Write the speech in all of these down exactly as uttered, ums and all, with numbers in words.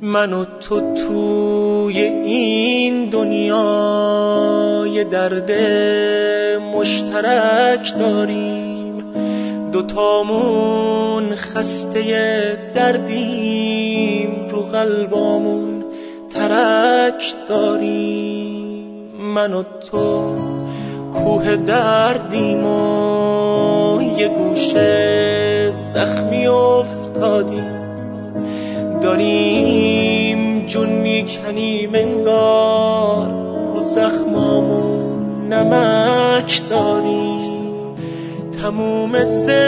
من و تو توی این دنیای درد مشترک داریم، دوتامون خسته دردیم، رو قلبامون ترک داریم. من و تو کوه دردیم و یه گوشه زخمی افتادیم، داریم جون میکنیم انگار رو زخمامون نمک داریم. تموم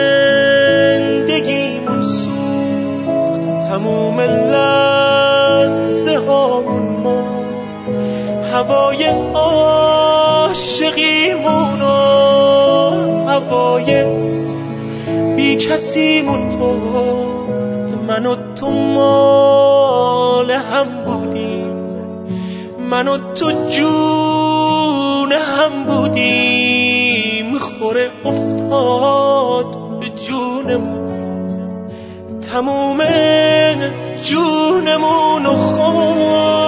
زندگیمون سوخت، تموم لحظه هامون مرد، هوای عاشقیمون و هوای بی کسیمون برد. من و تو مال هم بودیم، من و تو جون هم بودیم، خوره افتاد به جونمون، تموم جونمون و خورد.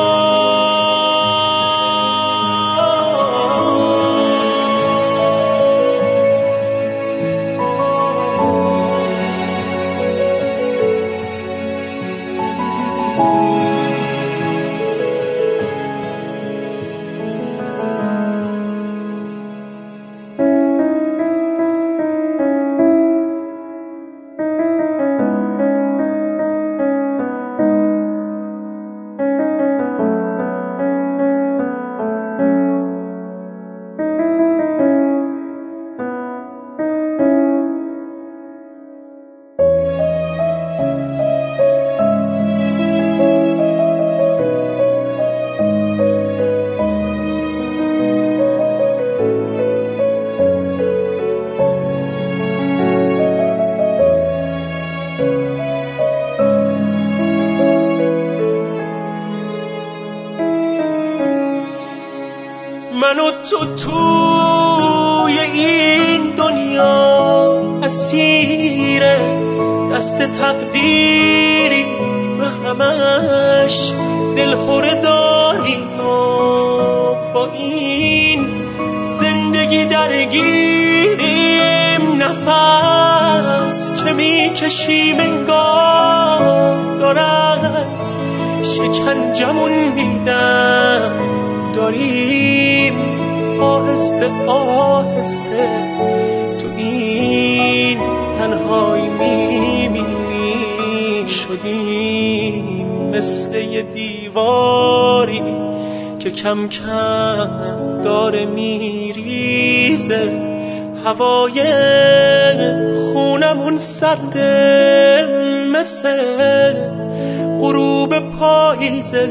من و تو توی این دنیا اسیر دست تقدیری و همش دلخوره داریم و با این زندگی درگیریم. نفس که میکشیم انگار دارن شکنجمون میدن، داریم آهسته آهسته تو این تنهایی میمیریم. شدیم مثل یه دیواری که کم کم داره میریزه، هوای خونمون سرده مثل غروب پاییزه.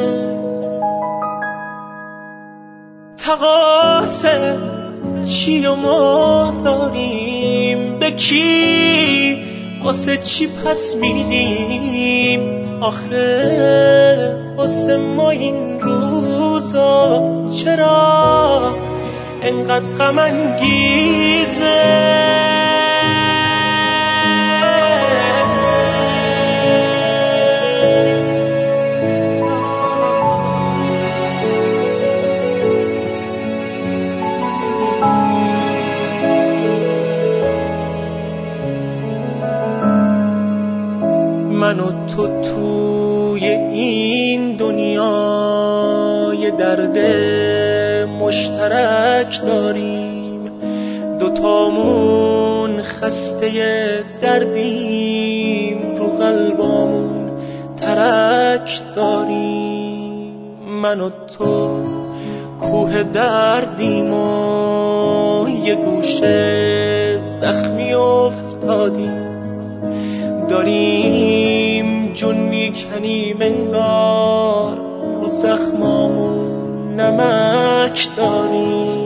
تقاصه چی و ما داریم، به کی واسه چی پس میدیم؟ آخه واسه ما این روزا چرا انقدر غم انگیزه؟ من و تو توی این دنیای درد مشترک داریم، دوتامون خسته دردیم، رو قلبامون ترک داریم. من و تو کوه دردیم و یه گوشه زخمی افتادیم، داریم جون میکنیم انگار رو زخمامون نمک داریم.